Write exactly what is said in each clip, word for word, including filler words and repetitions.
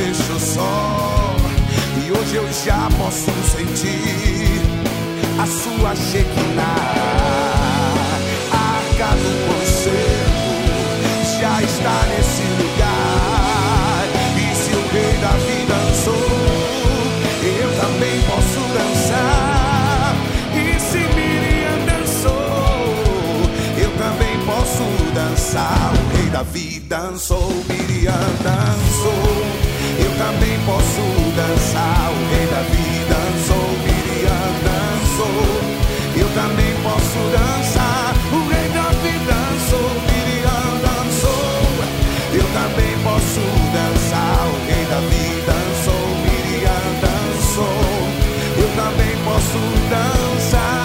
deixou só. E hoje eu já posso sentir a sua Shekinah. A arca do concerto já está nesse lugar. E se o rei Davi dançou, eu também posso dançar. E se Miriam dançou, eu também posso dançar. O rei Davi dançou, Miriam dançou, eu também posso dançar. O rei Davi dançou, Miriam dançou, eu também posso dançar. O rei Davi dançou, Miriam dançou, eu também posso dançar. O rei Davi dançou, Miriam dançou, eu também posso dançar.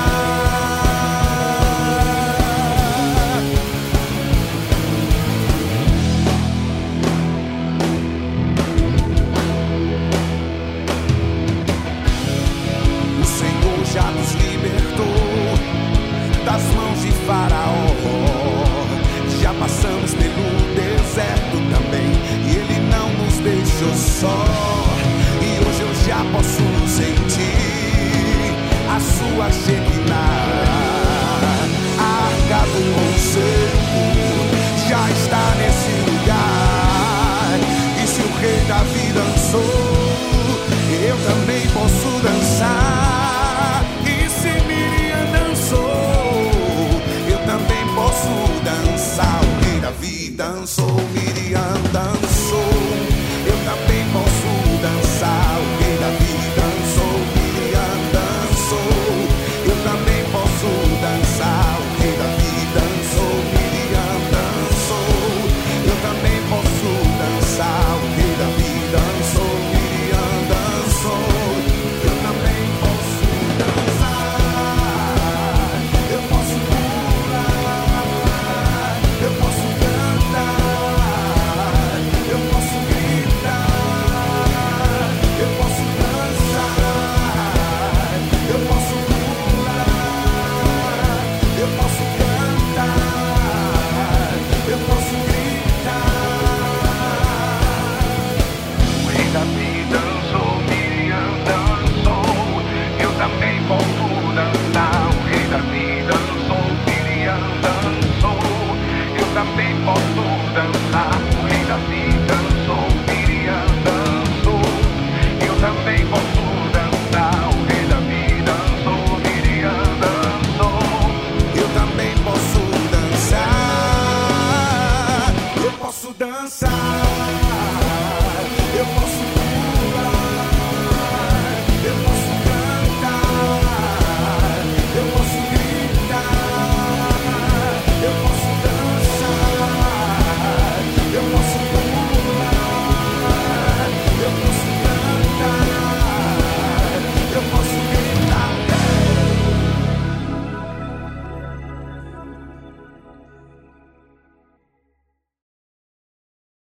O Senhor já nos libertou das mãos de Faraó. Já passamos pelo deserto também, e Ele não nos deixou só. E hoje eu já posso sentir a sua Shekinah. A arca do concerto já está nesse lugar. E se o rei Davi dançou, eu também posso dançar.